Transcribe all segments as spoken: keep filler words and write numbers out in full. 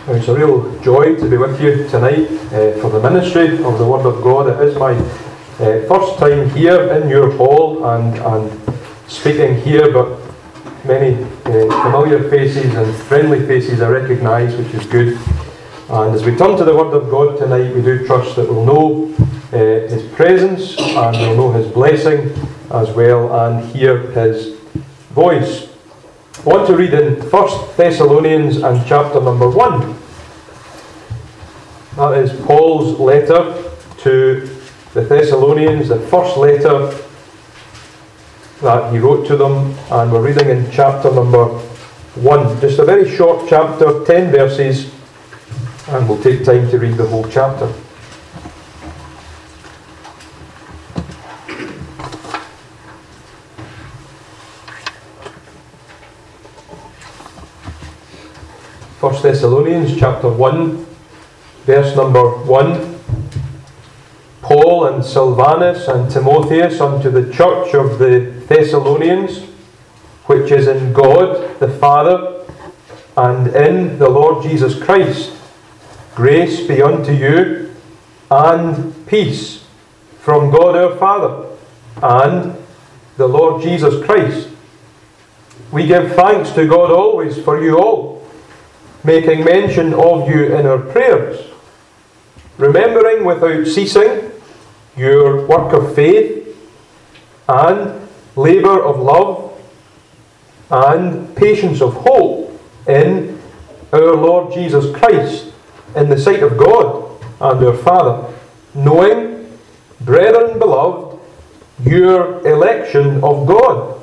It's a real joy to be with you tonight uh, for the ministry of the Word of God. It is my uh, first time here in your hall and, and speaking here, but many uh, familiar faces and friendly faces I recognise, which is good. And as we turn to the Word of God tonight, we do trust that we'll know uh, His presence and we'll know His blessing as well and hear His voice. I want to read in First Thessalonians and chapter number one. That is Paul's letter to the Thessalonians, the first letter that he wrote to them, and we're reading in chapter number one. Just a very short chapter, ten verses, and we'll take time to read the whole chapter. First Thessalonians chapter one, verse number one. Paul and Silvanus and Timotheus unto the church of the Thessalonians, which is in God the Father and in the Lord Jesus Christ, grace be unto you and peace from God our Father and the Lord Jesus Christ. We give thanks to God always for you all, making mention of you in our prayers, remembering without ceasing your work of faith and labour of love and patience of hope in our Lord Jesus Christ in the sight of God and our Father, knowing, brethren beloved, your election of God.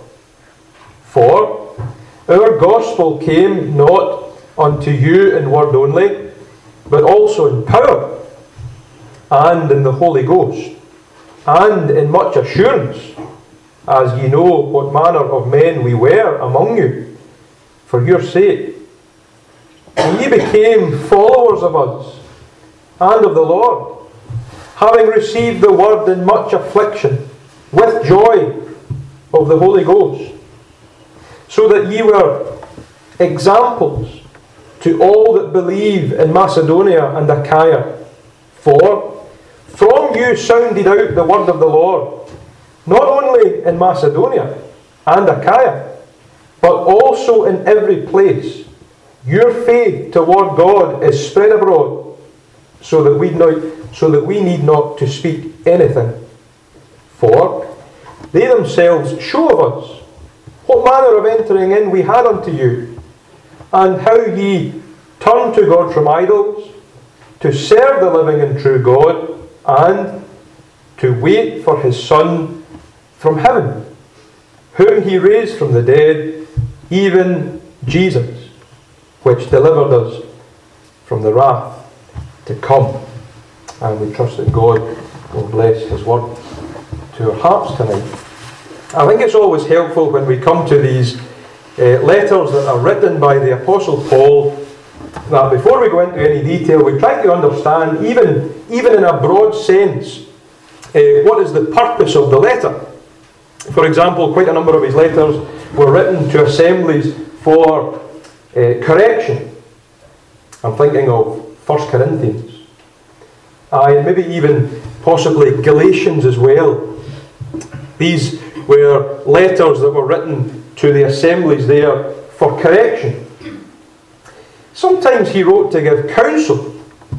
For our gospel came not unto you in word only, but also in power, and in the Holy Ghost, and in much assurance, as ye know what manner of men we were among you, for your sake. And ye became followers of us, and of the Lord, having received the word in much affliction, with joy of the Holy Ghost, so that ye were examples to all that believe in Macedonia and Achaia. For from you sounded out the word of the Lord, not only in Macedonia and Achaia, but also in every place. Your faith toward God is spread abroad, so that we not, so that we need not to speak anything. For they themselves show of us what manner of entering in we had unto you, and how ye turned to God from idols, to serve the living and true God, and to wait for his Son from heaven, whom he raised from the dead, even Jesus, which delivered us from the wrath to come. And we trust that God will bless his word to our hearts tonight. I think it's always helpful when we come to these uh, letters that are written by the Apostle Paul, that before we go into any detail, we try to understand, even, even in a broad sense, uh, what is the purpose of the letter. For example, quite a number of his letters were written to assemblies for uh, correction. I'm thinking of First Corinthians, uh, and maybe even possibly Galatians as well. These were letters that were written to the assemblies there for correction. Sometimes he wrote to give counsel,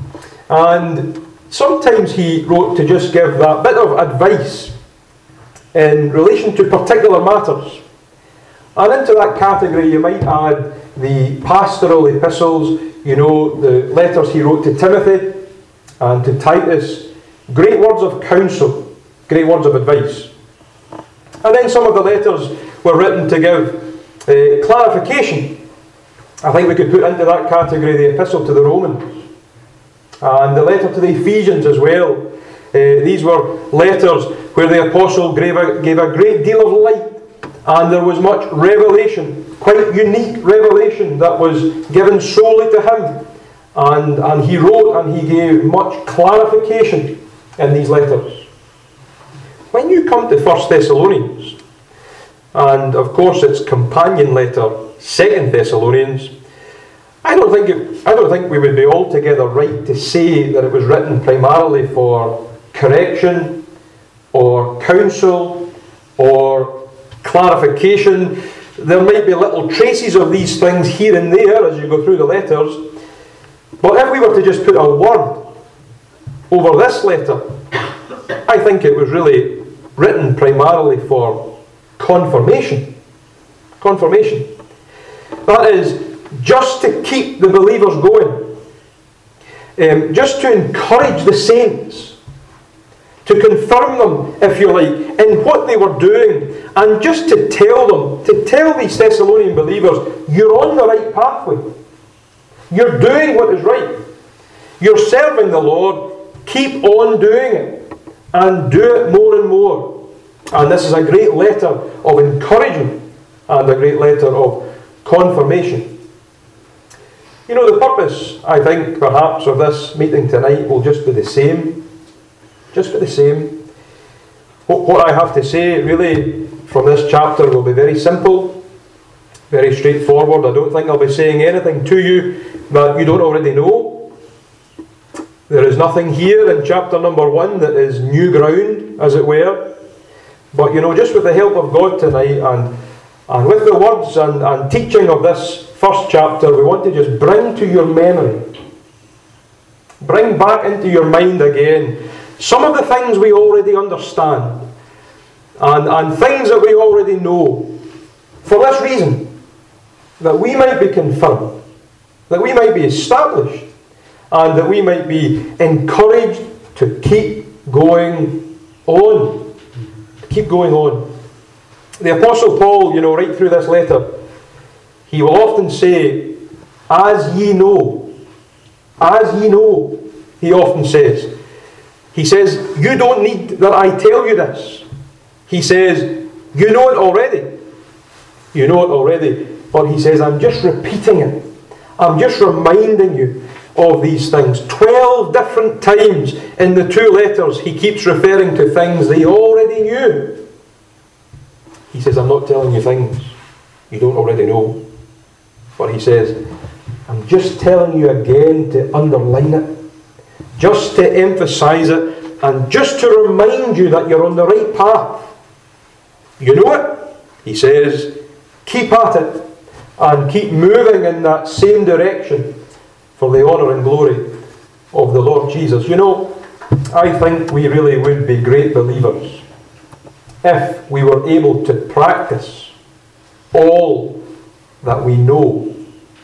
and sometimes he wrote to just give that bit of advice in relation to particular matters. And into that category you might add the pastoral epistles, you know, the letters he wrote to Timothy and to Titus. Great words of counsel, great words of advice. And then some of the letters were written to give uh, clarification. I think we could put into that category the epistle to the Romans and the letter to the Ephesians as well. Uh, these were letters where the apostle gave a, gave a great deal of light, and there was much revelation, quite unique revelation that was given solely to him. And, and he wrote and he gave much clarification in these letters. When you come to First Thessalonians, and of course its companion letter, Second Thessalonians, I don't think it, I don't think we would be altogether right to say that it was written primarily for correction or counsel or clarification. There might be little traces of these things here and there as you go through the letters. But if we were to just put a word over this letter, I think it was really written primarily for confirmation. Confirmation. That is, just to keep the believers going. Um, just to encourage the saints. To confirm them, if you like, in what they were doing. And just to tell them, to tell these Thessalonian believers, you're on the right pathway. You're doing what is right. You're serving the Lord. Keep on doing it. And do it more and more. And this is a great letter of encouragement. And a great letter of confirmation. You know, the purpose, I think, perhaps, of this meeting tonight will just be the same. Just be the same. What I have to say, really, from this chapter will be very simple, very straightforward. I don't think I'll be saying anything to you that you don't already know. There is nothing here in chapter number one that is new ground, as it were. But, you know, just with the help of God tonight and, and with the words and, and teaching of this first chapter, we want to just bring to your memory, bring back into your mind again some of the things we already understand and, and things that we already know, for this reason, that we might be confirmed, that we might be established, and that we might be encouraged to keep going on. Keep going on. The Apostle Paul, you know, right through this letter, he will often say, as ye know, as ye know, he often says. He says, you don't need that I tell you this. He says, you know it already. You know it already. But he says, I'm just repeating it. I'm just reminding you of these things. Twelve different times in the two letters he keeps referring to things they already knew. He says, I'm not telling you things you don't already know. But he says, I'm just telling you again to underline it, just to emphasize it, and just to remind you that you're on the right path. You know it. He says, keep at it and keep moving in that same direction for the honour and glory of the Lord Jesus. You know, I think we really would be great believers if we were able to practice all that we know.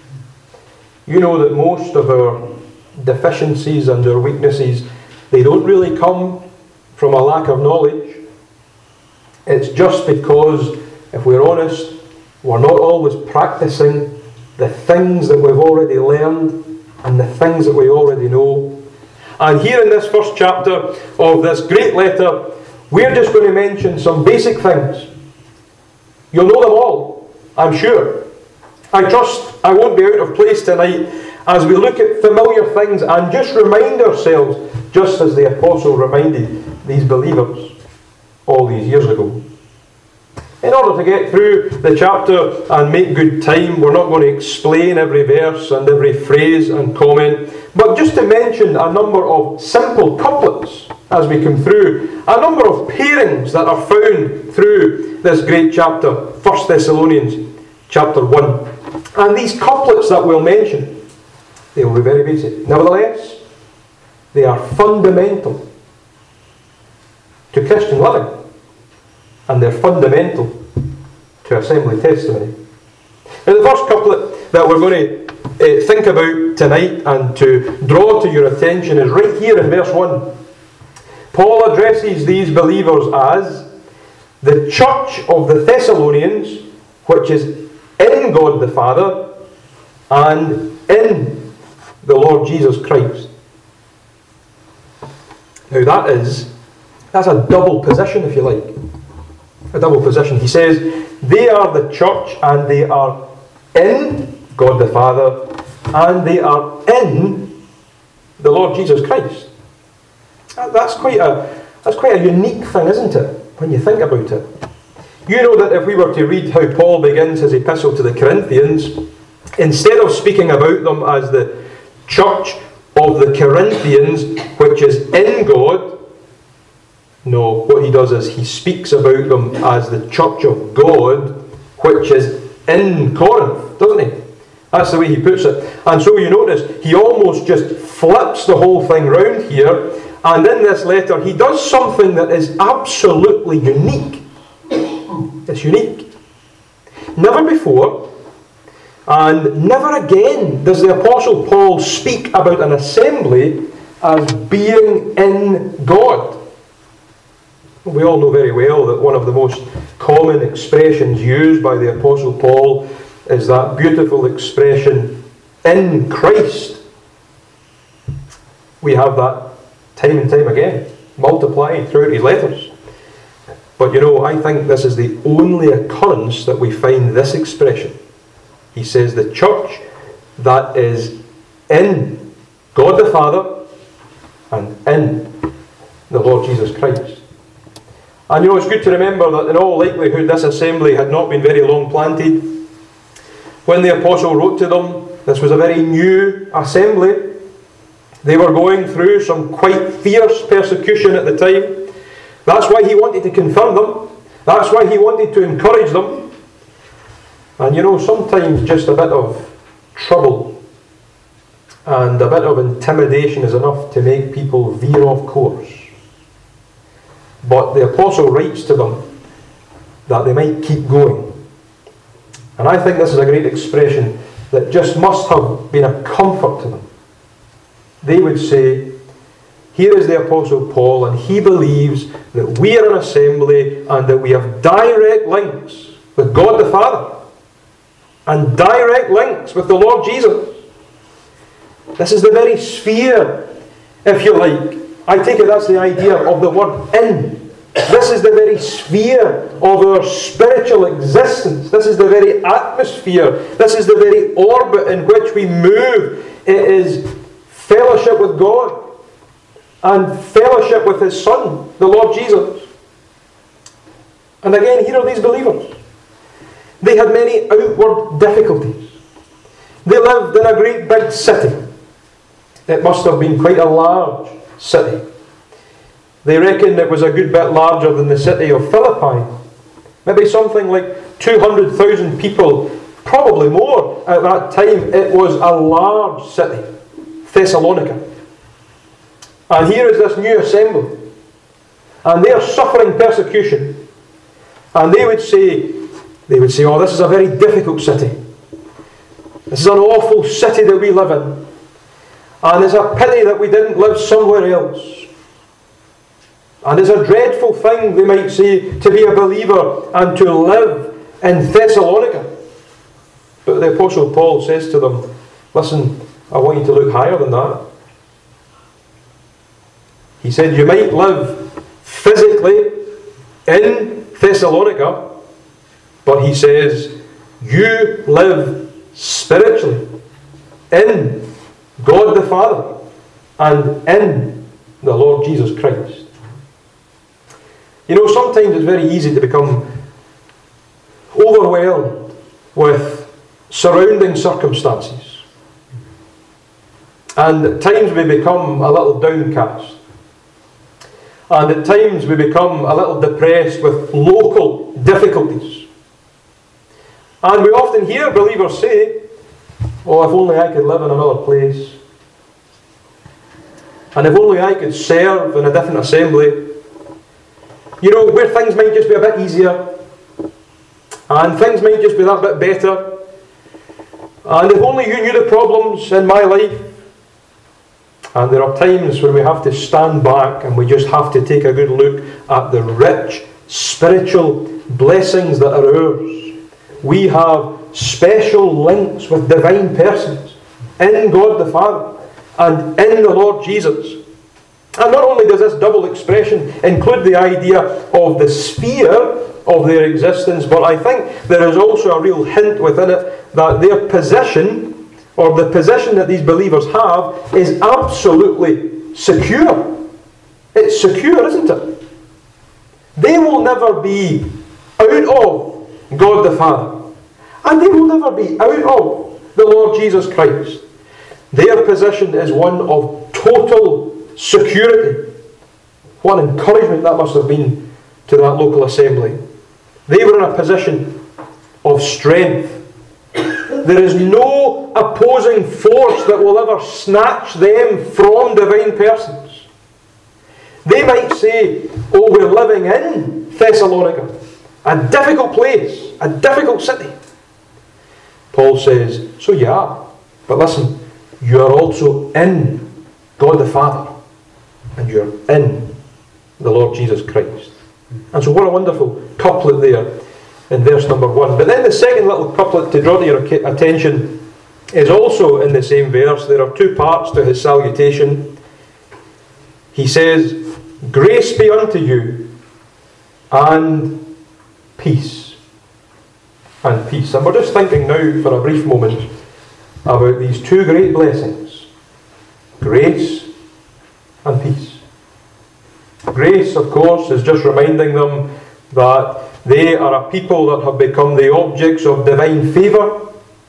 You know that most of our deficiencies and our weaknesses, they don't really come from a lack of knowledge. It's just because, if we're honest, we're not always practicing the things that we've already learned and the things that we already know. And here in this first chapter of this great letter, we're just going to mention some basic things. You'll know them all, I'm sure. I trust I won't be out of place tonight as we look at familiar things and just remind ourselves, just as the apostle reminded these believers all these years ago. In order to get through the chapter and make good time, we're not going to explain every verse and every phrase and comment, but just to mention a number of simple couplets as we come through, a number of pairings that are found through this great chapter, First Thessalonians chapter one. And these couplets that we'll mention, they will be very basic. Nevertheless, they are fundamental to Christian living. And they're fundamental to assembly testimony. Now, the first couplet that we're going to uh, think about tonight and to draw to your attention is right here in verse one. Paul addresses these believers as the church of the Thessalonians, which is in God the Father and in the Lord Jesus Christ. Now that is, that's a double position, if you like. A double position. He says, they are the church and they are in God the Father and they are in the Lord Jesus Christ. That's quite a that's quite a unique thing, isn't it, when you think about it? You know that if we were to read how Paul begins his epistle to the Corinthians, instead of speaking about them as the church of the Corinthians, which is in God, no, what he does is he speaks about them as the church of God, which is in Corinth, doesn't he? That's the way he puts it. And so you notice, he almost just flips the whole thing round here, and in this letter he does something that is absolutely unique. It's unique. Never before, and never again, does the Apostle Paul speak about an assembly as being in God. We all know very well that one of the most common expressions used by the Apostle Paul is that beautiful expression, in Christ. We have that time and time again, multiplied throughout his letters. But you know, I think this is the only occurrence that we find this expression. He says the church that is in God the Father and in the Lord Jesus Christ. And you know, it's good to remember that in all likelihood this assembly had not been very long planted. When the apostle wrote to them, this was a very new assembly. They were going through some quite fierce persecution at the time. That's why he wanted to confirm them. That's why he wanted to encourage them. And you know, sometimes just a bit of trouble and a bit of intimidation is enough to make people veer off course. But the apostle writes to them that they might keep going. And I think this is a great expression that just must have been a comfort to them. They would say, here is the Apostle Paul, and he believes that we are an assembly and that we have direct links with God the Father and direct links with the Lord Jesus. This is the very sphere, if you like. I take it that's the idea of the word in. This is the very sphere of our spiritual existence. This is the very atmosphere. This is the very orbit in which we move. It is fellowship with God and fellowship with His Son, the Lord Jesus. And again, here are these believers. They had many outward difficulties. They lived in a great big city. It must have been quite a large city. They reckoned it was a good bit larger than the city of Philippi. Maybe something like two hundred thousand people, probably more at that time. It was a large city, Thessalonica. And here is this new assembly. And they are suffering persecution. And they would say, they would say, oh, this is a very difficult city. This is an awful city that we live in. And it's a pity that we didn't live somewhere else. And it's a dreadful thing, they might say, to be a believer and to live in Thessalonica. But the Apostle Paul says to them, listen, I want you to look higher than that. He said, you might live physically in Thessalonica, but he says, you live spiritually in God the Father and in the Lord Jesus Christ. You know, sometimes it's very easy to become overwhelmed with surrounding circumstances. And at times we become a little downcast. And at times we become a little depressed with local difficulties. And we often hear believers say, oh, if only I could live in another place. And if only I could serve in a different assembly. You know, where things might just be a bit easier. And things might just be that bit better. And if only you knew the problems in my life. And there are times when we have to stand back and we just have to take a good look at the rich spiritual blessings that are ours. We have special links with divine persons in God the Father and in the Lord Jesus. And not only does this double expression include the idea of the sphere of their existence, but I think there is also a real hint within it that their position, or the position that these believers have, is absolutely secure. It's secure, isn't it? They will never be out of God the Father. And they will never be out of the Lord Jesus Christ, their position is one of total security. What an encouragement that must have been to that local assembly. They were in a position of strength. There is no opposing force that will ever snatch them from divine persons. They might say, oh, we're living in Thessalonica, a difficult place, a difficult city. Paul says, so you are. But listen, you are also in God the Father, and you're in the Lord Jesus Christ. And so what a wonderful couplet there in verse number one. But then the second little couplet to draw to your attention is also in the same verse. There are two parts to his salutation. He says, grace be unto you, and peace. And peace. And we're just thinking now for a brief moment about these two great blessings. Grace and peace. Grace, of course, is just reminding them that they are a people that have become the objects of divine favour.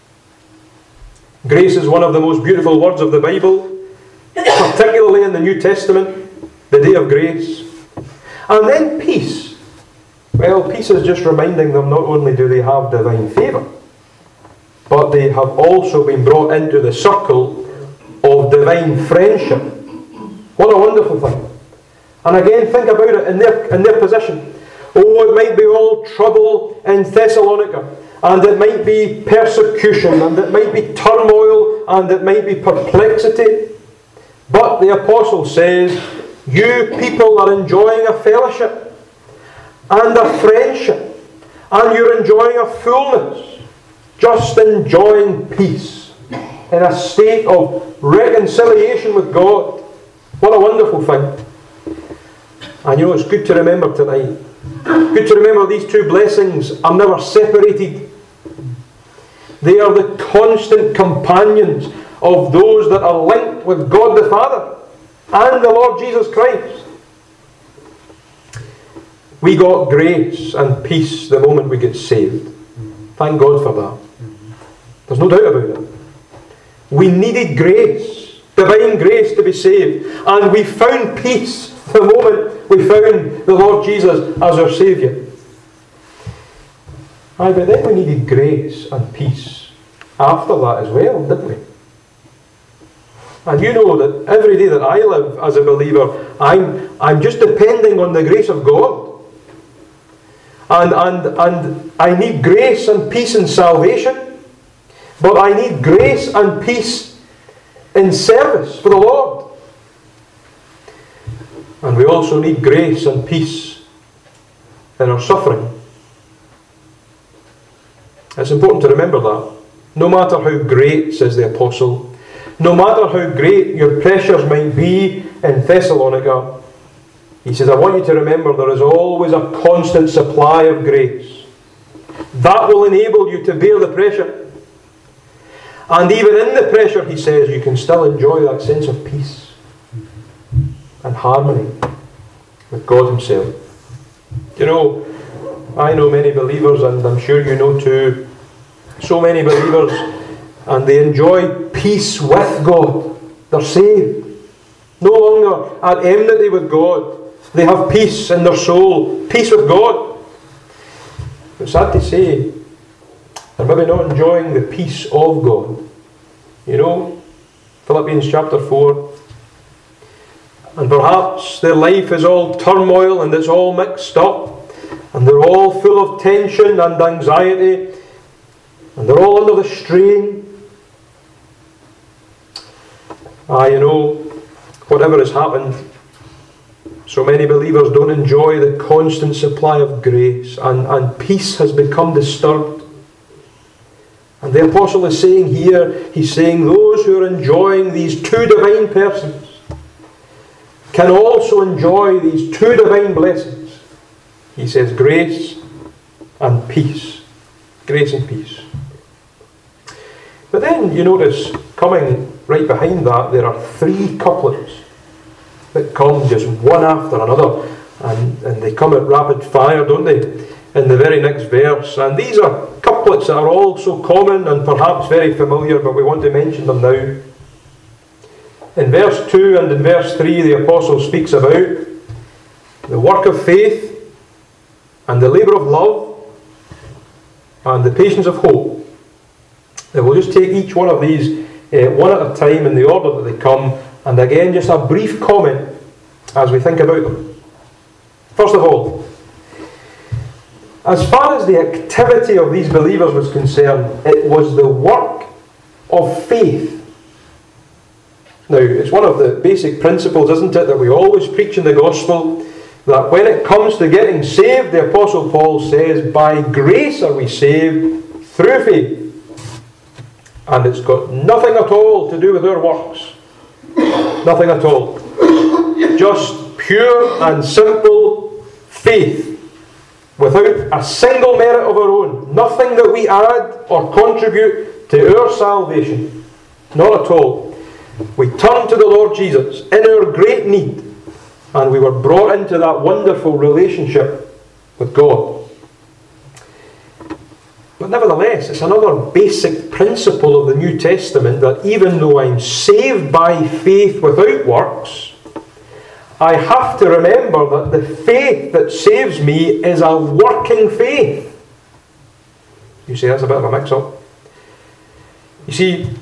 Grace is one of the most beautiful words of the Bible, particularly in the New Testament, the day of grace. And then peace. Well, peace is just reminding them not only do they have divine favour, but they have also been brought into the circle of divine friendship. What a wonderful thing. And again, think about it in their, in their position. Oh, it might be all trouble in Thessalonica, and it might be persecution, and it might be turmoil, and it might be perplexity. But the apostle says, you people are enjoying a fellowship and a friendship, and you're enjoying a fullness, just enjoying peace in a state of reconciliation with God. What a wonderful thing. And you know, it's good to remember tonight. Good to remember these two blessings are never separated. They are the constant companions of those that are linked with God the Father and the Lord Jesus Christ. We got grace and peace the moment we get saved. Thank God for that. There's no doubt about it. We needed grace, divine grace, to be saved. And we found peace the moment we found the Lord Jesus as our Saviour. Aye, but then we needed grace and peace after that as well, didn't we? And you know that every day that I live as a believer, I'm, I'm just depending on the grace of God. And, and, and I need grace and peace in salvation, but I need grace and peace in service for the Lord. And we also need grace and peace in our suffering. It's important to remember that. No matter how great, says the apostle, no matter how great your pressures might be in Thessalonica, he says, I want you to remember there is always a constant supply of grace. That will enable you to bear the pressure. And even in the pressure, he says, you can still enjoy that sense of peace and harmony with God Himself. You know, I know many believers, and I'm sure you know too, so many believers, and they enjoy peace with God. They're saved. No longer at enmity with God. They have peace in their soul, peace with God. But sad to say, they're maybe not enjoying the peace of God. You know, Philippians chapter four. And perhaps their life is all turmoil and it's all mixed up, and they're all full of tension and anxiety, and they're all under the strain. Ah, you know, whatever has happened, so many believers don't enjoy the constant supply of grace, and, and peace has become disturbed. And the apostle is saying here, he's saying those who are enjoying these two divine persons can also enjoy these two divine blessings. He says grace and peace. Grace and peace. But then you notice, coming right behind that, there are three couplets that come just one after another, and, and they come at rapid fire, don't they? in the very next verse. And these are couplets that are all so common and perhaps very familiar, but we want to mention them now. In verse two and in verse three, the apostle speaks about the work of faith and the labour of love and the patience of hope. And we'll just take each one of these uh, one at a time in the order that they come, and again just a brief comment as we think about them. First of all, as far as the activity of these believers was concerned, it was the work of faith. Now, it's one of the basic principles, isn't it, that we always preach in the gospel, that when it comes to getting saved, the Apostle Paul says, by grace are we saved through faith. And it's got nothing at all to do with our works. Nothing at all. Just pure and simple faith, without a single merit of our own. Nothing that we add or contribute to our salvation. Not at all. We turn to the Lord Jesus in our great need, and we were brought into that wonderful relationship with God. But nevertheless, it's another basic principle of the New Testament that even though I'm saved by faith without works, I have to remember that the faith that saves me is a working faith. You see, that's a bit of a mix-up. You see,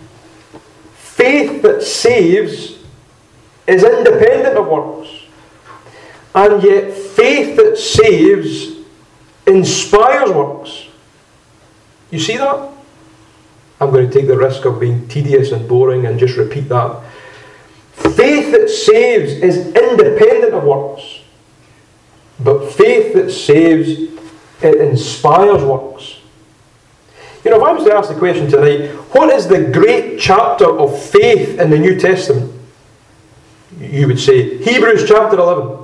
faith that saves is independent of works. And yet faith that saves inspires works. You see that? I'm going to take the risk of being tedious and boring and just repeat that. Faith that saves is independent of works. But faith that saves, it inspires works. You know, if I was to ask the question tonight, what is the great chapter of faith in the New Testament? You would say, Hebrews chapter eleven.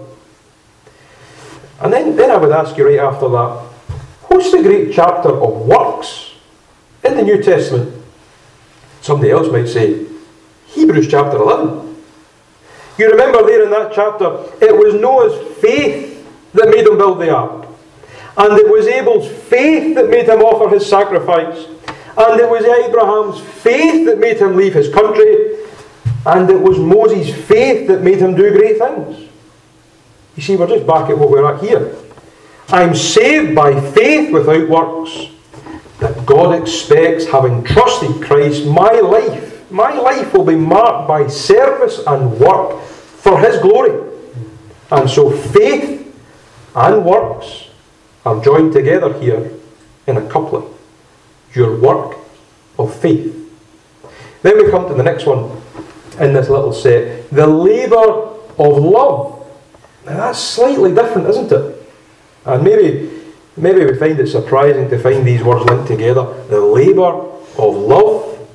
And then, then I would ask you right after that, what's the great chapter of works in the New Testament? Somebody else might say, Hebrews chapter eleven. You remember there in that chapter, it was Noah's faith that made him build the ark. And it was Abel's faith that made him offer his sacrifice. And it was Abraham's faith that made him leave his country. And it was Moses' faith that made him do great things. You see, we're just back at what we're at here. I'm saved by faith without works. That God expects, having trusted Christ, my life, my life will be marked by service and work for His glory. And so faith and works are joined together here in a couplet. Your work of faith. Then we come to the next one in this little set. The labour of love. Now that's slightly different, isn't it? And maybe, maybe we find it surprising to find these words linked together. The labour of love.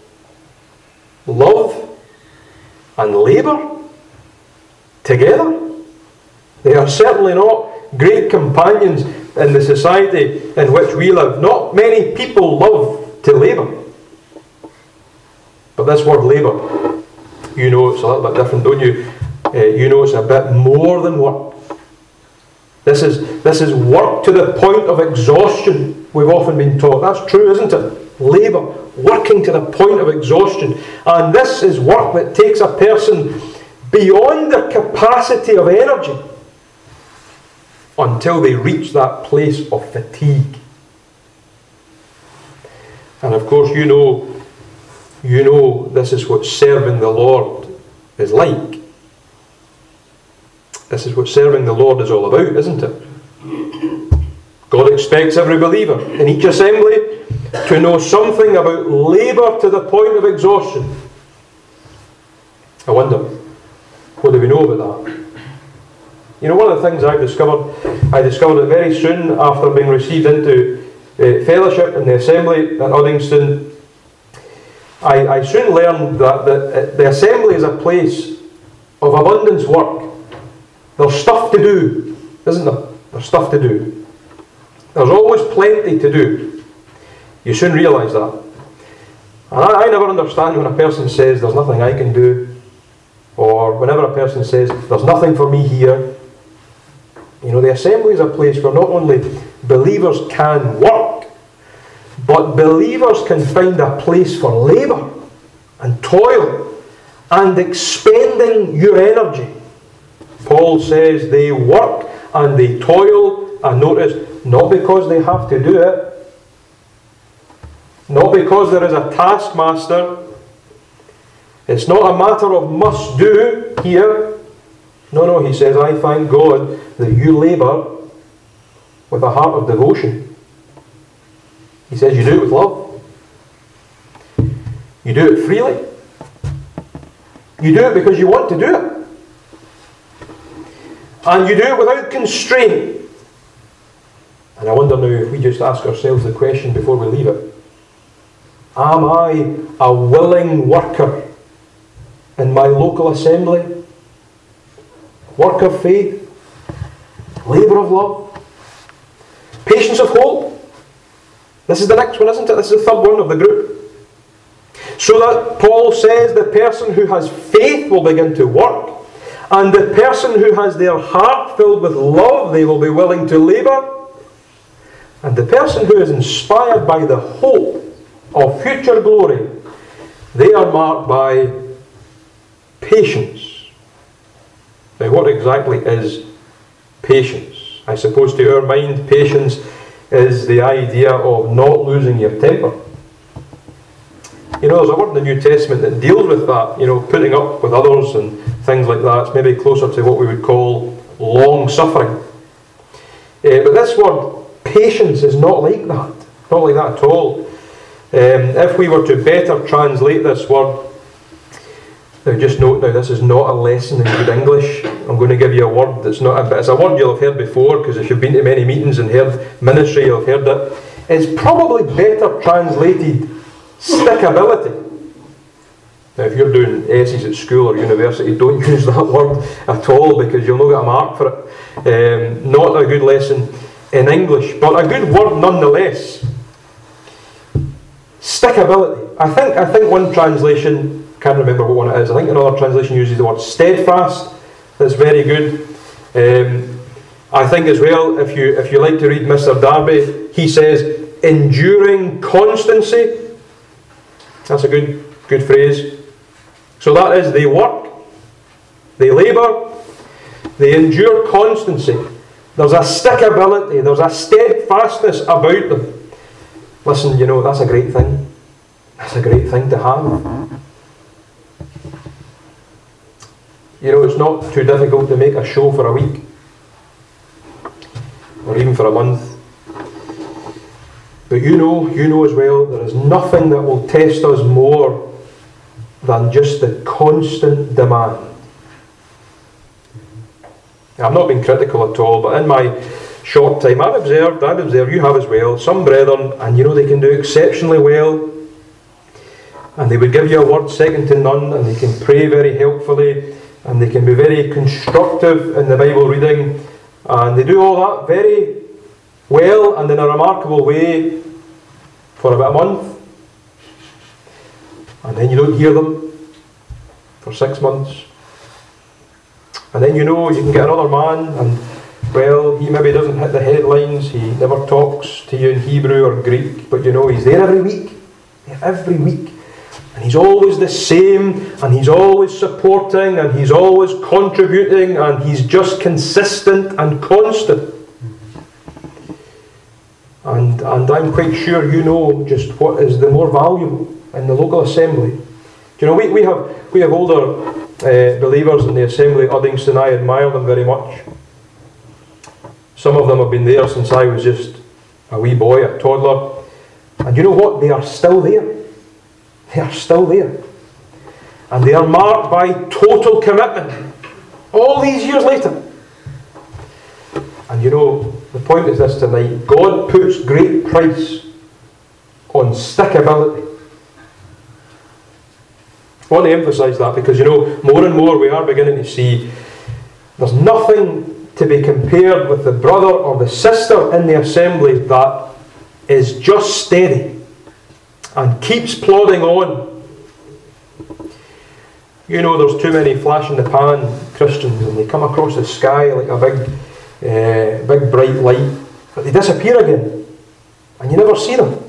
Love and labour together. They are certainly not great companions in the society in which we live. Not many people love to labour. But this word labour, you know it's a little bit different, don't you? Uh, you know it's a bit more than work. This is, this is work to the point of exhaustion, we've often been taught. That's true, isn't it? Labour, working to the point of exhaustion. And this is work that takes a person beyond their capacity of energy until they reach that place of fatigue. And of course, you know, you know this is what serving the Lord is like. This is what serving the Lord is all about, isn't it? God expects every believer in each assembly to know something about labour to the point of exhaustion. I wonder, what do we know about that? You know, one of the things I discovered, I discovered it very soon after being received into uh, fellowship in the assembly at Uddingston. I, I soon learned that the, the assembly is a place of abundance work. There's stuff to do, isn't there? There's stuff to do. There's always plenty to do. You soon realise that. And I, I never understand when a person says there's nothing I can do, or whenever a person says there's nothing for me here. You know, the assembly is a place where not only believers can work, but believers can find a place for labour and toil and expending your energy. Paul says they work and they toil, and notice, not because they have to do it, not because there is a taskmaster. It's not a matter of must do here. No, no, he says, I thank God that you labour with a heart of devotion. He says you do it with love. You do it freely. You do it because you want to do it. And you do it without constraint. And I wonder now if we just ask ourselves the question before we leave it. Am I a willing worker in my local assembly? Work of faith? Labour of love? Patience of hope? This is the next one, isn't it? This is the third one of the group. So that Paul says the person who has faith will begin to work, and the person who has their heart filled with love, they will be willing to labour, and the person who is inspired by the hope of future glory, they are marked by patience. Now, what exactly is patience? I suppose to our mind, patience is the idea of not losing your temper. You know, there's a word in the New Testament that deals with that, you know, putting up with others and things like that. It's maybe closer to what we would call long-suffering. Uh, but this word, patience, is not like that. Not like that at all. Um, if we were to better translate this word, now just note now, this is not a lesson in good English. I'm going to give you a word that's not, a, but it's a word you'll have heard before, because if you've been to many meetings and heard ministry, you'll have heard it. It's probably better translated stickability. Now, if you're doing essays at school or university, don't use that word at all, because you'll not get a mark for it. Um, not a good lesson in English, but a good word nonetheless. Stickability. I think I think one translation, can't remember what one it is, I think another translation uses the word steadfast. That's very good. Um, I think as well, if you if you like to read Mister Darby, he says enduring constancy. That's a good good phrase. So that is, they work, they labour, they endure constancy. There's a stickability, there's a steadfastness about them. Listen, you know, that's a great thing. That's a great thing to have. You know, it's not too difficult to make a show for a week, or even for a month. But you know, you know as well, there is nothing that will test us more than just the constant demand. I'm not being critical at all, but in my short time I've observed, I've observed, you have as well, some brethren, and you know they can do exceptionally well, and they would give you a word second to none, and they can pray very helpfully, and they can be very constructive in the Bible reading, and they do all that very well and in a remarkable way for about a month, and then you don't hear them for six months, and then you know you can get another man, and well, he maybe doesn't hit the headlines, he never talks to you in Hebrew or Greek, but you know he's there every week, every week, and he's always the same, and he's always supporting, and he's always contributing, and he's just consistent and constant. And, and I'm quite sure you know just what is the more valuable in the local assembly. Do you know, we, we have we have older uh, believers in the assembly at Uddingston. I admire them very much. Some of them have been there since I was just a wee boy, a toddler. And you know what? They are still there. They are still there. And they are marked by total commitment. All these years later. And you know, the point is this tonight. God puts great price on stickability. I want to emphasise that, because you know, more and more we are beginning to see there's nothing to be compared with the brother or the sister in the assembly that is just steady and keeps plodding on. You know, there's too many flash in the pan Christians, and they come across the sky like a big, uh, big bright light, but they disappear again, and you never see them.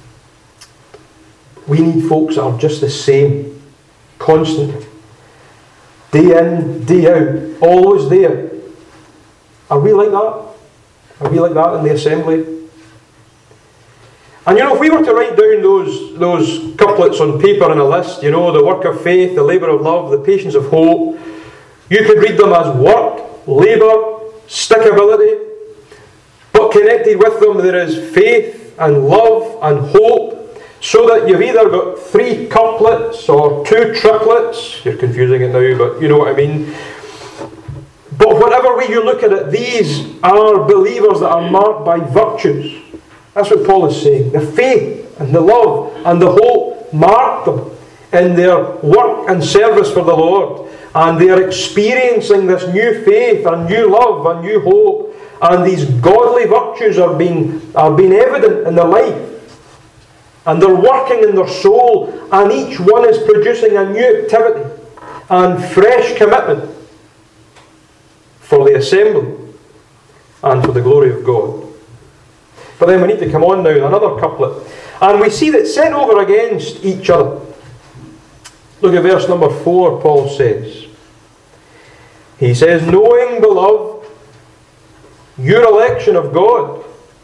We need folks that are just the same, constantly, day in, day out, always there. Are we like that? Are we like that in the assembly? And you know, if we were to write down those, those couplets on paper in a list, you know, the work of faith, the labour of love, the patience of hope, you could read them as work, labour, stickability, but connected with them there is faith and love and hope, so that you've either got three couplets or two triplets. You're confusing it now, but you know what I mean. But whatever way you look at it, these are believers that are marked by virtues. That's what Paul is saying. The faith and the love and the hope mark them in their work and service for the Lord. And they are experiencing this new faith and new love and new hope. And these godly virtues are being, are being evident in their life. And they're working in their soul. And each one is producing a new activity and fresh commitment for the assembly and for the glory of God. But then we need to come on now with another couplet. And we see that set over against each other. Look at verse number four, Paul says. He says, knowing, beloved, your election of God.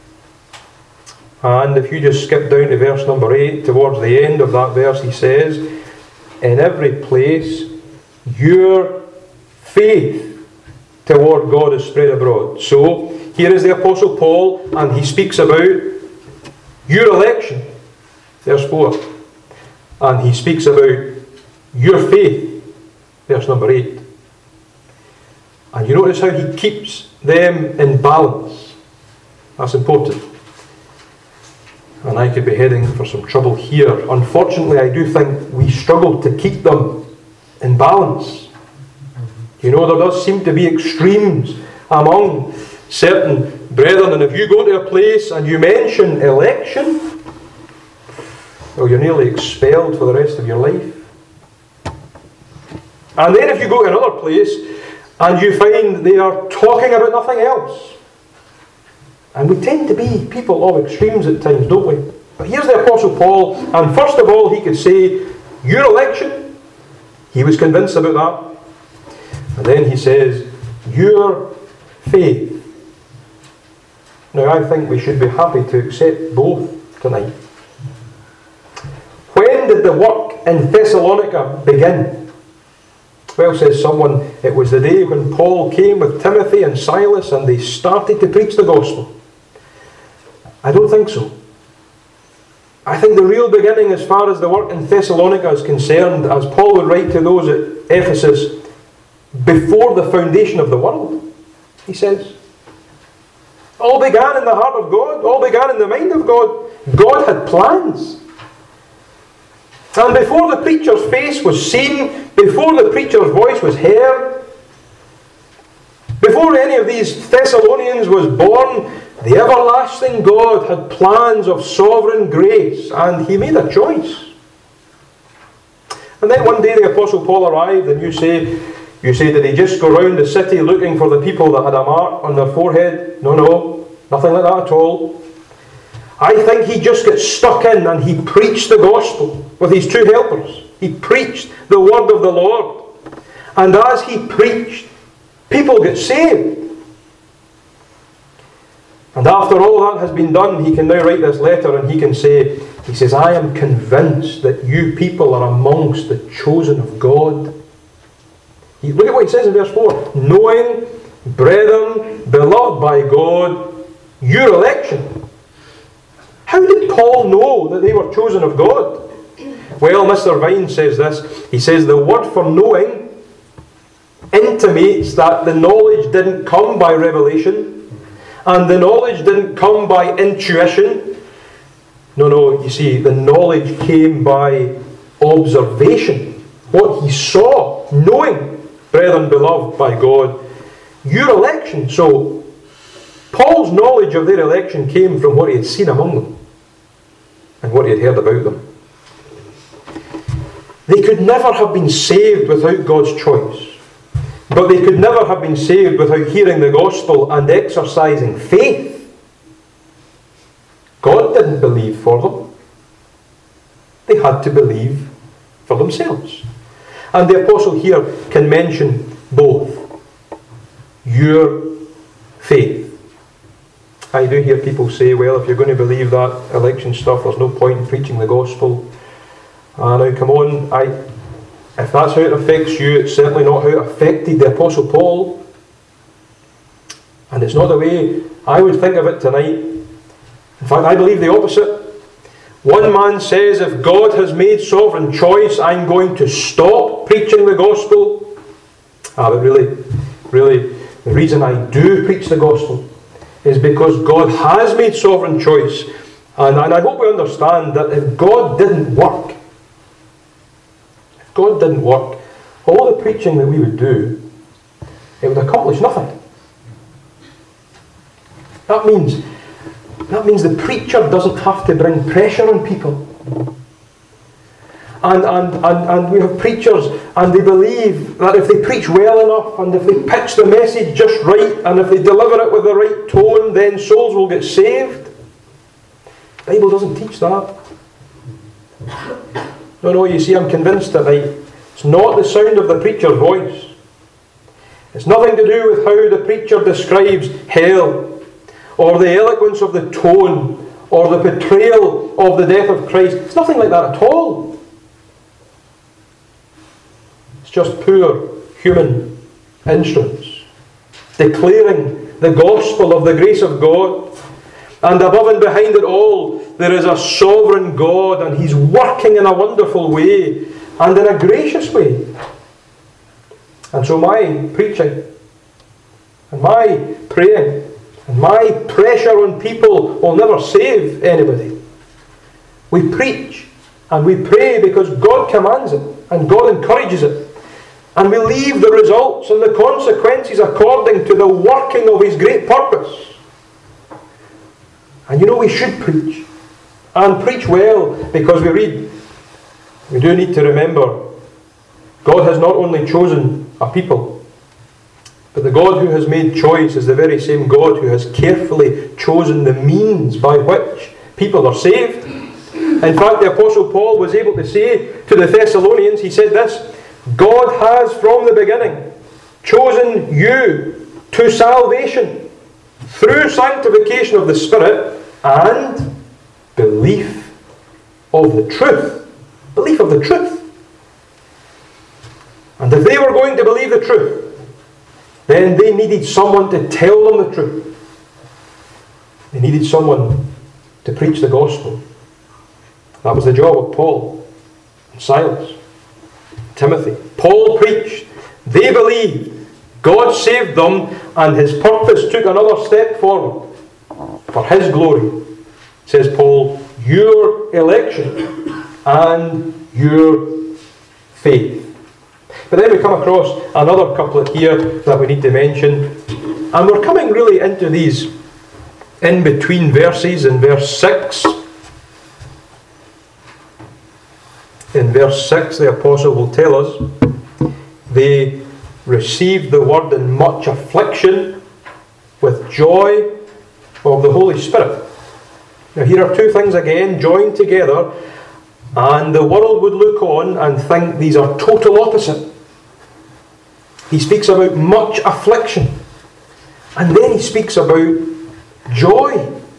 And if you just skip down to verse number eight, towards the end of that verse, he says, in every place, your faith toward God is spread abroad. So, here is the Apostle Paul, and he speaks about your election, verse four. And he speaks about your faith, verse number eight. And you notice how he keeps them in balance. That's important. And I could be heading for some trouble here. Unfortunately, I do think we struggle to keep them in balance. You know, there does seem to be extremes among certain brethren, and if you go to a place and you mention election, well, you're nearly expelled for the rest of your life. And then if you go to another place and you find they are talking about nothing else. And we tend to be people of extremes at times, don't we? But here's the Apostle Paul, and first of all he could say, your election. He was convinced about that. And then he says, your faith. Now I think we should be happy to accept both tonight. When did the work in Thessalonica begin? Well, says someone, it was the day when Paul came with Timothy and Silas and they started to preach the gospel. I don't think so. I think the real beginning as far as the work in Thessalonica is concerned, as Paul would write to those at Ephesus, before the foundation of the world, he says. All began in the heart of God, all began in the mind of God. God had plans. And before the preacher's face was seen, before the preacher's voice was heard, before any of these Thessalonians was born, the everlasting God had plans of sovereign grace, and he made a choice. And then one day the Apostle Paul arrived, and you say, you say, did he just go round the city looking for the people that had a mark on their forehead? No, no, nothing like that at all. I think he just got stuck in and he preached the gospel with his two helpers. He preached the word of the Lord. And as he preached, people get saved. And after all that has been done, he can now write this letter and he can say, he says, I am convinced that you people are amongst the chosen of God. He, look at what he says in verse four. Knowing, brethren, beloved by God, your election. How did Paul know that they were chosen of God? Well, Mister Vine says this. He says the word for knowing intimates that the knowledge didn't come by revelation, and the knowledge didn't come by intuition. No, no, you see, the knowledge came by observation. What he saw, knowing, brethren beloved by God, your election. So, Paul's knowledge of their election came from what he had seen among them and what he had heard about them. They could never have been saved without God's choice. But they could never have been saved without hearing the gospel and exercising faith had to believe for themselves. And the apostle here can mention both. Your faith. I do hear people say, well, if you're going to believe that election stuff, there's no point in preaching the gospel. Ah, now come on, I, if that's how it affects you, it's certainly not how it affected the Apostle Paul. And it's not the way I would think of it tonight. In fact, I believe the opposite. One man says, if God has made sovereign choice, I'm going to stop preaching the gospel. Ah, but really, really, the reason I do preach the gospel is because God has made sovereign choice. And, and I hope we understand that if God didn't work, if God didn't work, all the preaching that we would do, it would accomplish nothing. That means, that means the preacher doesn't have to bring pressure on people. And, and, and, and we have preachers, and they believe that if they preach well enough, and if they pitch the message just right, and if they deliver it with the right tone, then souls will get saved. The Bible doesn't teach that. No, no, you see, I'm convinced tonight, it's not the sound of the preacher's voice. It's nothing to do with how the preacher describes hell, or the eloquence of the tone, or the portrayal of the death of Christ. It's nothing like that at all. It's just poor human instruments declaring the gospel of the grace of God. And above and behind it all, there is a sovereign God, and He's working in a wonderful way and in a gracious way. And so my preaching and my praying and my pressure on people will never save anybody. We preach and we pray because God commands it and God encourages it. And we leave the results and the consequences according to the working of His great purpose. And you know, we should preach. And preach well, because we read, we do need to remember, God has not only chosen a people, but the God who has made choice is the very same God who has carefully chosen the means by which people are saved. In fact, the Apostle Paul was able to say to the Thessalonians, he said this, God has from the beginning chosen you to salvation through sanctification of the Spirit and belief of the truth. Belief of the truth. And if they were going to believe the truth, then they needed someone to tell them the truth. They needed someone to preach the gospel. That was the job of Paul and Silas, Timothy. Paul preached. They believed. God saved them, and His purpose took another step forward for His glory. Says Paul, your election and your faith. But then we come across another couplet here that we need to mention. And we're coming really into these in-between verses. In verse six, in verse six, the apostle will tell us, they received the word in much affliction with joy of the Holy Spirit. Now here are two things again joined together, and the world would look on and think these are total opposite. He speaks about much affliction, and then he speaks about joy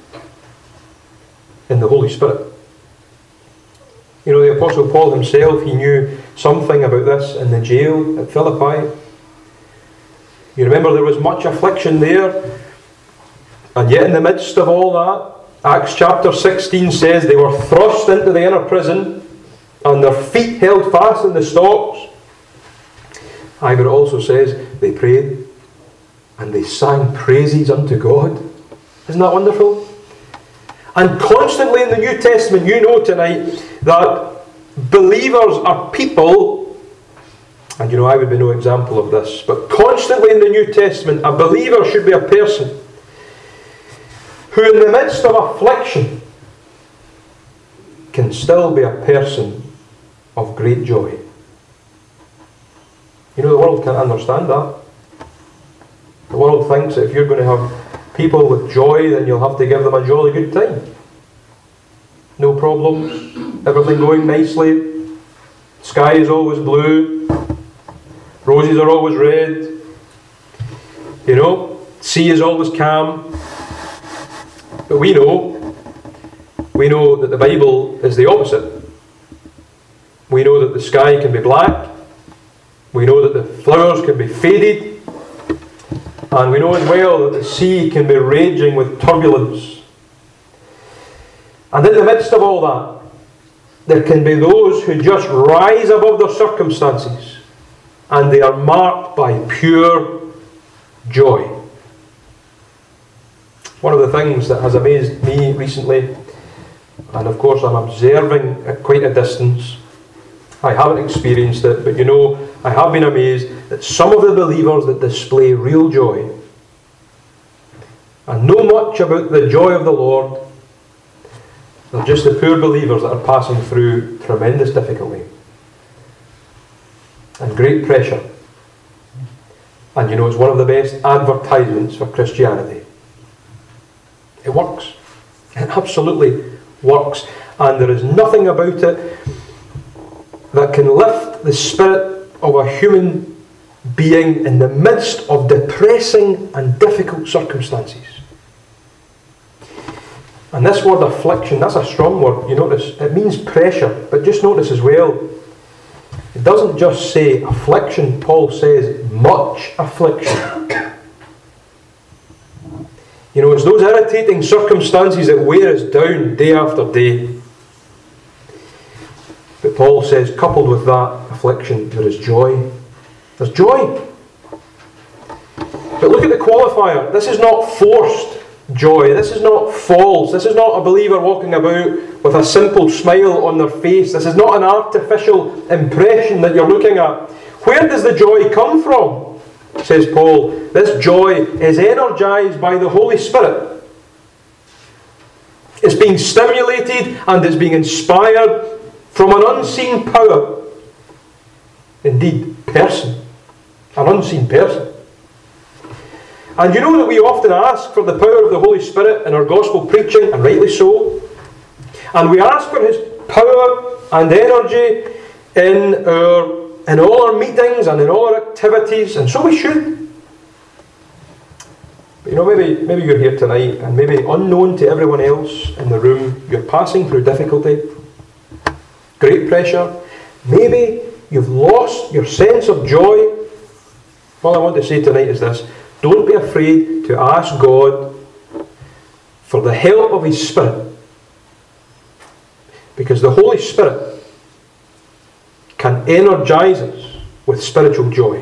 in the Holy Spirit. You know, the Apostle Paul himself, he knew something about this in the jail at Philippi. You remember there was much affliction there, and yet in the midst of all that, Acts chapter sixteen says they were thrust into the inner prison and their feet held fast in the stocks. Aye, but it also says they prayed and they sang praises unto God. Isn't that wonderful? And constantly in the New Testament, you know tonight that believers are people, and you know I would be no example of this, but constantly in the New Testament, a believer should be a person who in the midst of affliction can still be a person of great joy. You know, the world can't understand that. The world thinks that if you're going to have people with joy, then you'll have to give them a jolly good time. no problems, everything going nicely, sky is always blue, roses are always red, you know, sea is always calm. But we know, we know that the Bible is the opposite. We know that the sky can be black, we know that the flowers can be faded, and we know as well that the sea can be raging with turbulence. And in the midst of all that, there can be those who just rise above their circumstances, and they are marked by pure joy. One of the things that has amazed me recently, and of course I'm observing at quite a distance, I haven't experienced it, but you know, I have been amazed that some of the believers that display real joy and know much about the joy of the Lord, they're just the poor believers that are passing through tremendous difficulty and great pressure. And you know, it's one of the best advertisements for Christianity. It works. It absolutely works. And there is nothing about it that can lift the spirit of a human being in the midst of depressing and difficult circumstances. And this word affliction, that's a strong word. You notice, it means pressure. But just notice as well, it doesn't just say affliction. Paul says much affliction. You know, it's those irritating circumstances that wear us down day after day. But Paul says, coupled with that affliction, there is joy. There's joy. But look at the qualifier. This is not forced joy. This is not false. This is not a believer walking about with a simple smile on their face. This is not an artificial impression that you're looking at. Where does the joy come from? Says Paul. This joy is energized by the Holy Spirit. It's being stimulated and it's being inspired from an unseen power. Indeed, person. An unseen person. And you know that we often ask for the power of the Holy Spirit in our gospel preaching, and rightly so. And we ask for His power and energy in our in all our meetings and in all our activities, and so we should. But you know, maybe maybe you're here tonight, and maybe unknown to everyone else in the room, you're passing through difficulty, great pressure. Maybe you've lost your sense of joy. All I want to say tonight is this: don't be afraid to ask God for the help of His Spirit, because the Holy Spirit can energize us with spiritual joy.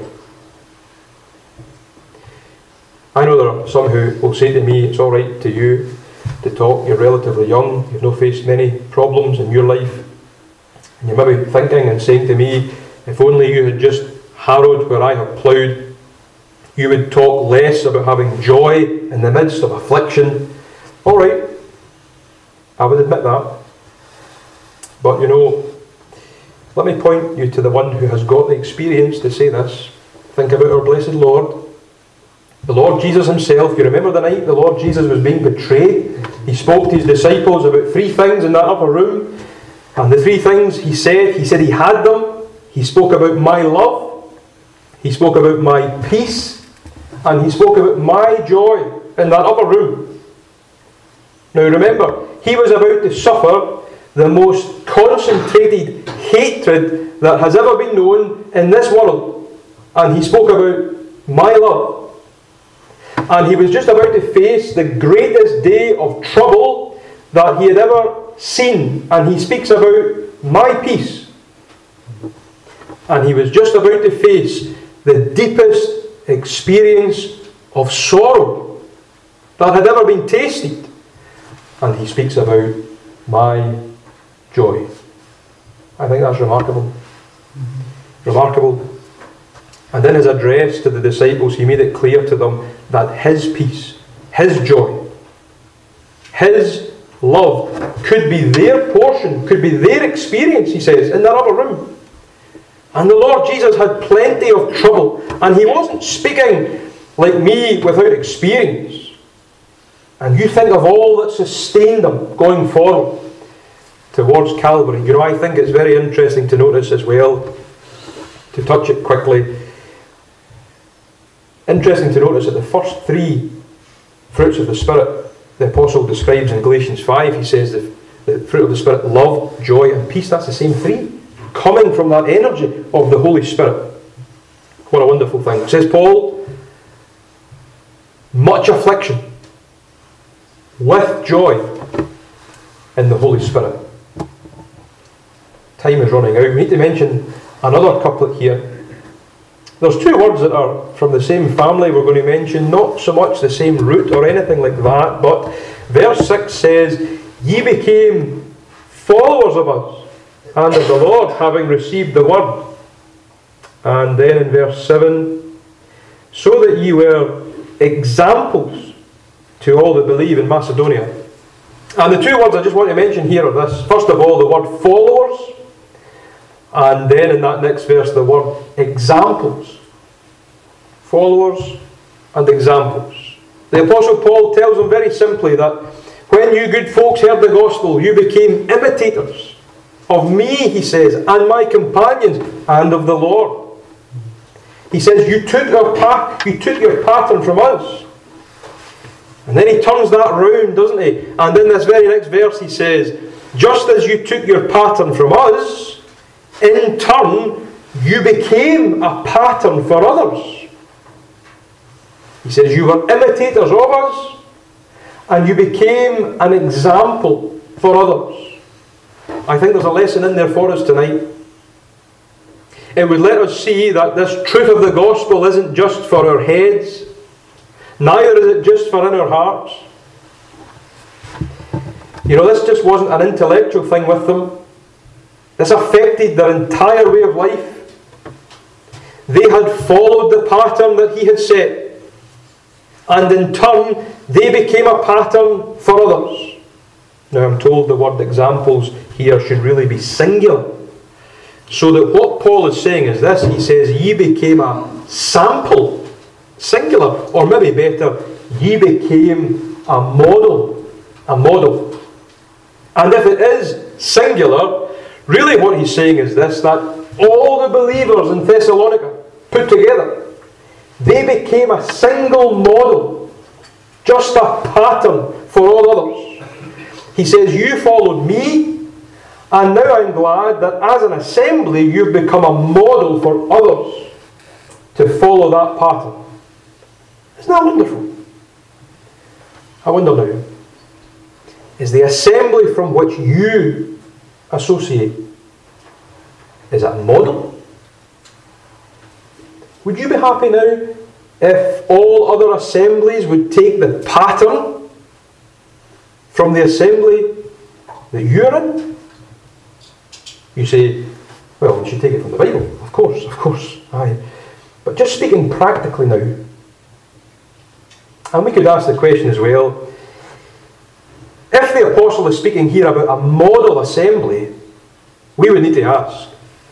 I know there are some who will say to me, it's all right to you to talk, you're relatively young, you've not faced many problems in your life, and you may be thinking and saying to me, if only you had just harrowed where I have ploughed, you would talk less about having joy in the midst of affliction. All right, I would admit that. But you know, let me point you to the one who has got the experience to say this. Think about our blessed Lord. The Lord Jesus Himself. You remember the night the Lord Jesus was being betrayed? He spoke to His disciples about three things in that upper room. And the three things He said, He said He had them. He spoke about my love. He spoke about my peace. And He spoke about my joy in that upper room. Now remember, He was about to suffer the most concentrated hatred that has ever been known in this world. And He spoke about my love. And He was just about to face the greatest day of trouble that He had ever seen. And He speaks about my peace. And He was just about to face the deepest experience of sorrow that had ever been tasted. And He speaks about my joy. I think that's remarkable. Mm-hmm. Remarkable. And in His address to the disciples, He made it clear to them that His peace, His joy, His love could be their portion, could be their experience, He says, in that upper room. And the Lord Jesus had plenty of trouble, and He wasn't speaking like me without experience. And you think of all that sustained Him going forward. towards Calvary. You know, I think it's very interesting to notice as well, to touch it quickly, interesting to notice that the first three fruits of the Spirit the Apostle describes in Galatians five. He says the, the fruit of the Spirit, love, joy and peace. That's the same three, coming from that energy of the Holy Spirit. What a wonderful thing. Says Paul, much affliction with joy in the Holy Spirit. Time is running out. We need to mention another couplet here. There's two words that are from the same family we're going to mention, not so much the same root or anything like that, but verse six says, ye became followers of us and of the Lord, having received the word. And then in verse seven, so that ye were examples to all that believe in Macedonia. And the two words I just want to mention here are this. First of all, the word followers, and then in that next verse, the word examples. Followers and examples. The Apostle Paul tells them very simply that when you good folks heard the gospel, you became imitators of me, he says, and my companions, and of the Lord. He says, you took your, pa- you took your pattern from us. And then he turns that round, doesn't he? And in this very next verse he says, just as you took your pattern from us, in turn, you became a pattern for others. He says, you were imitators of us, and you became an example for others. I think there's a lesson in there for us tonight. It would let us see that this truth of the gospel isn't just for our heads, neither is it just for in our hearts. You know, this just wasn't an intellectual thing with them. This affected their entire way of life. They had followed the pattern that he had set, and in turn they became a pattern for others. Now I'm told the word examples here should really be singular, so that what Paul is saying is this. He says, ye became a sample, singular, or maybe better, ye became a model, a model. And if it is singular, really what he's saying is this, that all the believers in Thessalonica put together, they became a single model, just a pattern for all others. He says, you followed me, and now I'm glad that as an assembly you've become a model for others to follow that pattern. Isn't that wonderful? I wonder now, is the assembly from which you associate, is that a model? Would you be happy now if all other assemblies would take the pattern from the assembly that you're in? You say, well, we should take it from the Bible. Of course, of course. Aye. But just speaking practically now, and we could ask the question as well, if the apostle is speaking here about a model assembly, we would need to ask,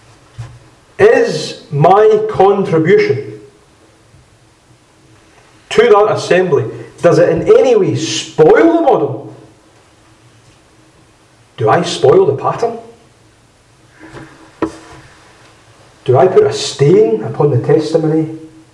is my contribution to that assembly, does it in any way spoil the model? Do I spoil the pattern? Do I put a stain upon the testimony?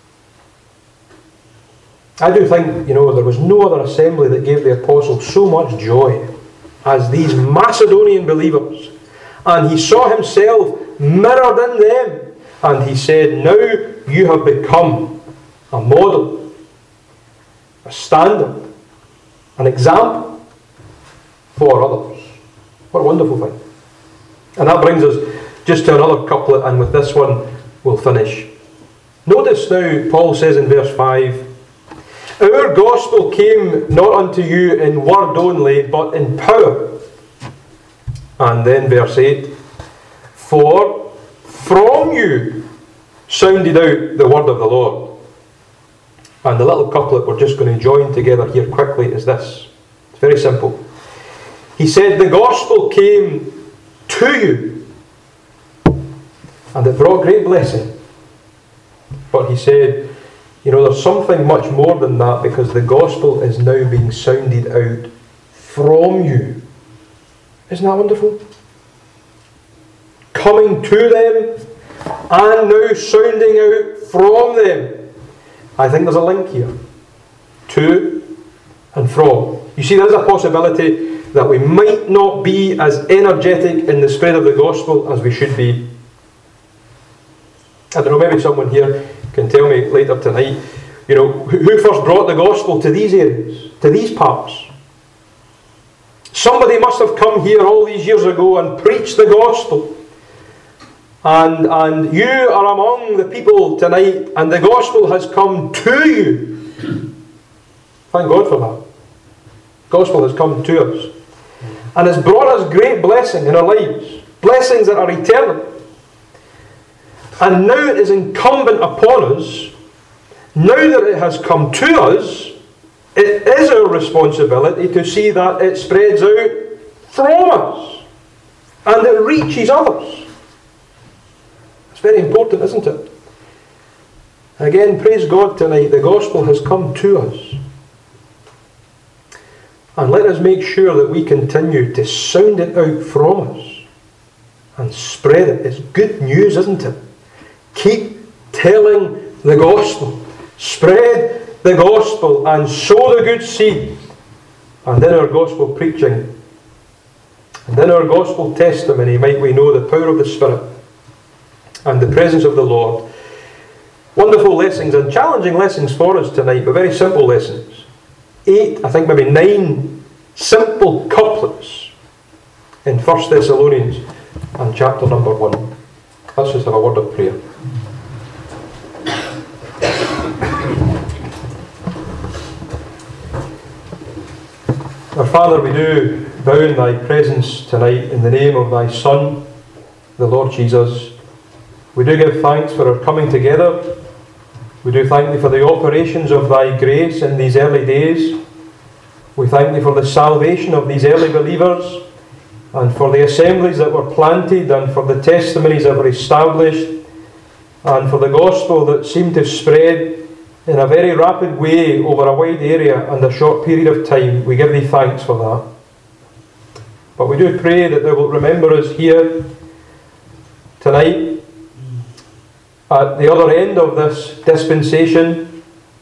I do think, you know, there was no other assembly that gave the apostle so much joy as these Macedonian believers. And he saw himself mirrored in them. And he said, now you have become a model, a standard, an example for others. What a wonderful thing. And that brings us just to another couplet, and with this one we'll finish. Notice now, Paul says in verse five, our gospel came not unto you in word only, but in power. And then verse eight, for from you sounded out the word of the Lord. And the little couplet we're just going to join together here quickly is this. It's very simple. He said, the gospel came to you, and it brought great blessing. But he said, you know, there's something much more than that, because the gospel is now being sounded out from you. Isn't that wonderful? Coming to them and now sounding out from them. I think there's a link here. To and from. You see, there's a possibility that we might not be as energetic in the spread of the gospel as we should be. I don't know, maybe someone here can tell me later tonight, you know, who first brought the gospel to these areas, to these parts? Somebody must have come here all these years ago and preached the gospel. And, and you are among the people tonight, and the gospel has come to you. Thank God for that. The gospel has come to us. And has brought us great blessing in our lives. Blessings that are eternal. And now it is incumbent upon us, now that it has come to us, it is our responsibility to see that it spreads out from us. And it reaches others. It's very important, isn't it? Again, praise God tonight, the gospel has come to us. And let us make sure that we continue to sound it out from us and spread it. It's good news, isn't it? Keep telling the gospel. Spread the gospel and sow the good seed. And in our gospel preaching and in our gospel testimony might we know the power of the Spirit and the presence of the Lord. Wonderful lessons and challenging lessons for us tonight, but very simple lessons. Eight, I think maybe nine simple couplets in First Thessalonians and chapter number one. Let's just have a word of prayer. Our Father, we do bow in Thy presence tonight in the name of Thy Son, the Lord Jesus. We do give thanks for our coming together. We do thank Thee for the operations of Thy grace in these early days. We thank Thee for the salvation of these early believers and for the assemblies that were planted and for the testimonies that were established and for the gospel that seemed to spread in a very rapid way over a wide area and a short period of time. We give Thee thanks for that. But we do pray that Thou wilt remember us here tonight at the other end of this dispensation.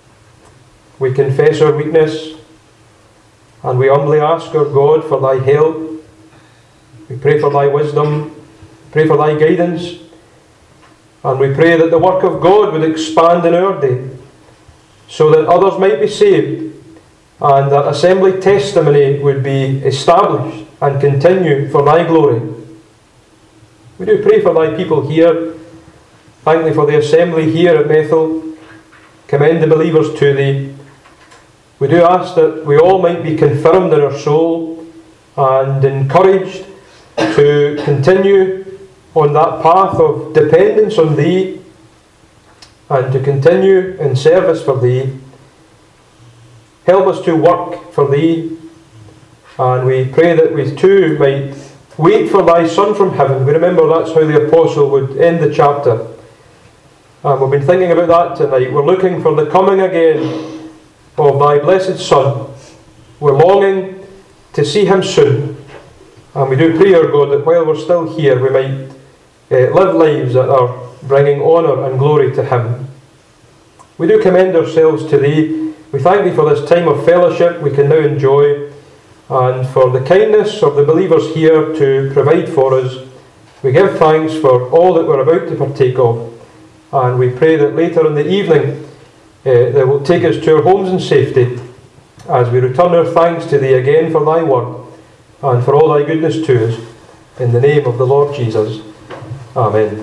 We confess our weakness and we humbly ask our God for Thy help. We pray for Thy wisdom, pray for Thy guidance, and we pray that the work of God would expand in our day so that others might be saved and that assembly testimony would be established and continue for Thy glory. We do pray for Thy people here. Thank Thee for the assembly here at Bethel. Commend the believers to Thee. We do ask that we all might be confirmed in our soul and encouraged to continue on that path of dependence on Thee and to continue in service for Thee. Help us to work for Thee, and we pray that we too might wait for Thy Son from heaven. We remember that's how the apostle would end the chapter. And we've been thinking about that tonight. We're looking for the coming again of Thy blessed Son. We're longing to see Him soon. And we do pray, our God, that while we're still here, we might uh, live lives that are bringing honour and glory to Him. We do commend ourselves to Thee. We thank Thee for this time of fellowship we can now enjoy, and for the kindness of the believers here to provide for us. We give thanks for all that we're about to partake of, and we pray that later in the evening uh, they will take us to our homes in safety as we return our thanks to Thee again for Thy word and for all Thy goodness to us. In the name of the Lord Jesus. Amen.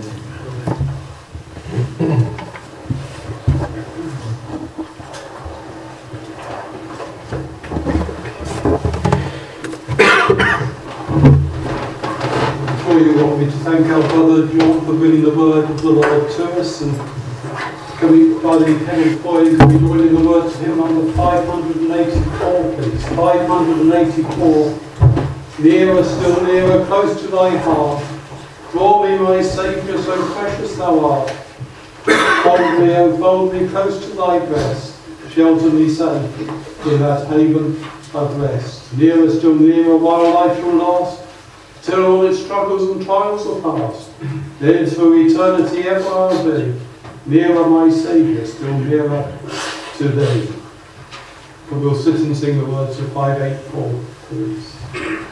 Before you want me to thank our brother John for bringing the word of the Lord to us, and can we, Brother Kenneth Boyd, can we bring the word to him number five hundred eighty-four, please? five hundred eighty-four. Nearer, still nearer, close to Thy heart. Draw me, my Saviour, so precious Thou art. Fold me, oh, fold me close to Thy breast. Shelter me safe in that haven of rest. Nearer, still nearer, while life shall last. till all its struggles and trials are past. Then through eternity ever I'll be, nearer my Saviour, still nearer to thee. And we'll sit and sing the words of five eight four, please.